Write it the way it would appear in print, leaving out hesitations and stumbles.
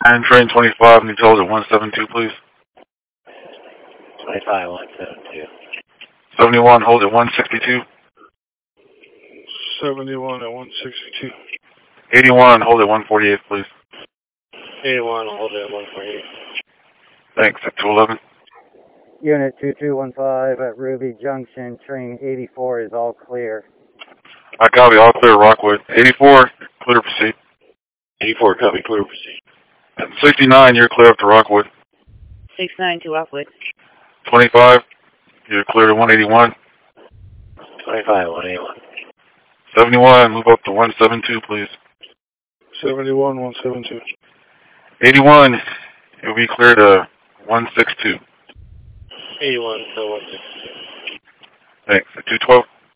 And train 25, need to hold at 172, please. 25, 172. 71, hold at 162. 71 at 162. 81, hold at 148, please. 81, hold at 148. Thanks, at 211. Unit 2215 at Ruby Junction, train 84 is all clear. I copy, all clear, Rockwood. 84, clear to proceed. 84, copy, clear to proceed. At 69, you're clear up to Rockwood. 69 to Rockwood. 25, you're clear to 181. 25, 181. 71, move up to 172, please. 71, 172. 81, you'll be clear to 162. 81 to 162. Thanks, at 212.